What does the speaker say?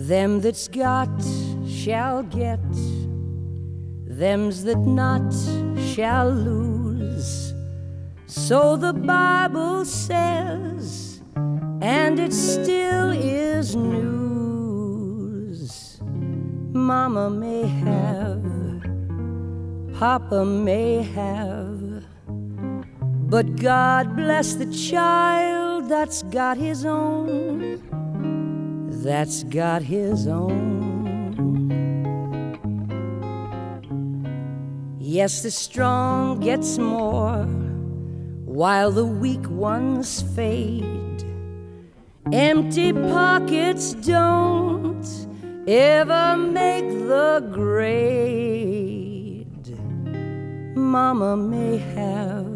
Them that's got shall get, thems that not shall lose. So the Bible says, and it still is news. Mama may have, Papa may have, but God bless the child that's got his own, that's got his own. Yes, the strong gets more while the weak ones fade. Empty pockets don't ever make the grade. Mama may have,